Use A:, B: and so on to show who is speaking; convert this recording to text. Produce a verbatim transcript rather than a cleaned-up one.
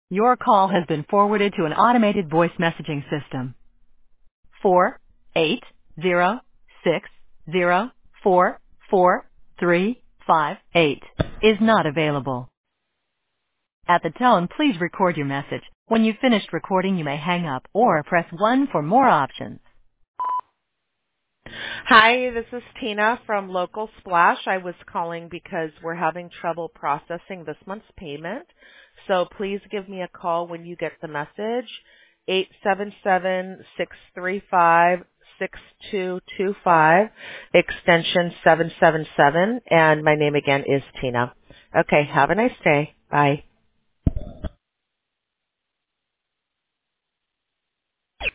A: Your call has been forwarded to an automated voice messaging system. Four eight zero six zero four four three five eight is not available. At the tone, please record your message. When you've finished recording, you may hang up or press one for more options.
B: Hi, this is Tina from Local Splash. I was calling because we're having trouble processing this month's payment. So please give me a call when you get the message. eight seven seven, six three five, six two two five, extension seven seven seven, and my name again is Tina. Okay, have a nice day. Bye.